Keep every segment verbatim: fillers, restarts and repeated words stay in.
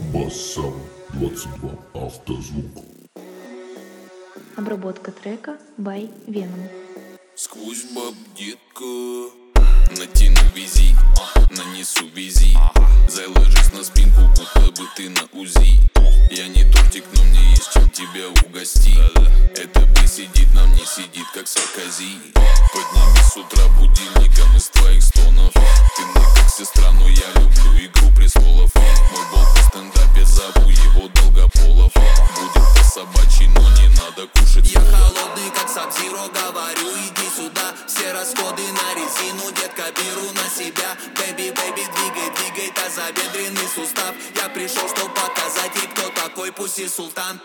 Бассам двадцать два Автозвук. Обработка трека by Venom. Сквозь баб, детка, натяну визи, нанесу визи. Заложись на спинку, будто бы ты на УЗИ. Я не тортик, но мне есть чем тебя угостить. Это бы сидит, нам не сидит, как Саркози. Подними с утра будильником из твоих стонов. Ты мне как сестра, но я люблю игру престолов. Мой бог по стендапе, зову его Долгополов. Будет по собачьи, но не надо кушать. Я холодный, как Саб-Зиро, говорю, иди сюда. Все расходы на резину, детка, беру на себя. Бэби, бэби, двигай, двигай тазобедренный сустав. Я пришел, чтоб показать ей, кто такой Пусси Султан.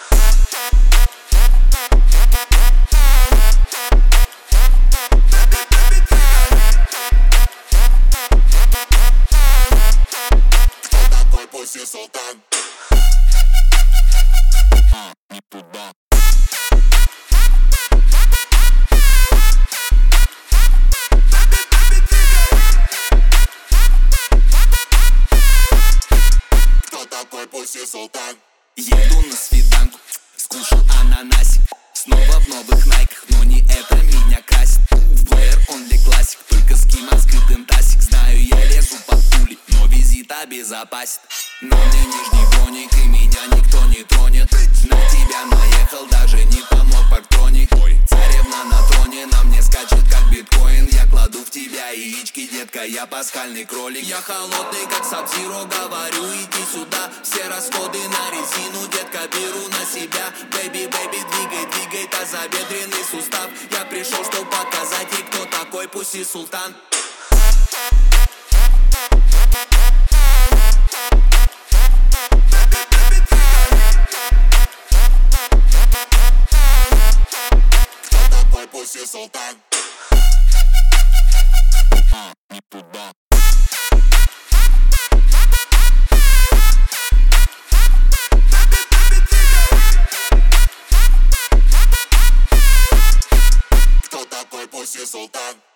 Кто такой Пусси Султан? А, не туда. Кто такой Пусси Султан? Еду на свиданку, скушал ананасик. Снова в новых найках, но не это меня красит. В плеер он для классик, только с кем открытым тасик. Знаю, я лезу под пули, но визит обезопасит. На мне нижний броник, и меня никто не тронет. На тебя наехал, даже не помог парктроник. Царевна на троне, на мне скачет как биткоин. Я кладу в тебя яички, детка, я пасхальный кролик. Я холодный, как Саб-Зиро, говорю, иди сюда. Все расходы на резину, детка, беру на себя. Бэби, бэби, двигай, двигай тазобедренный сустав. Я пришел, чтоб показать ей, кто такой Пусси Султан. Кто такой Пусси Султан? А, не туда. Кто такой Пусси Султан?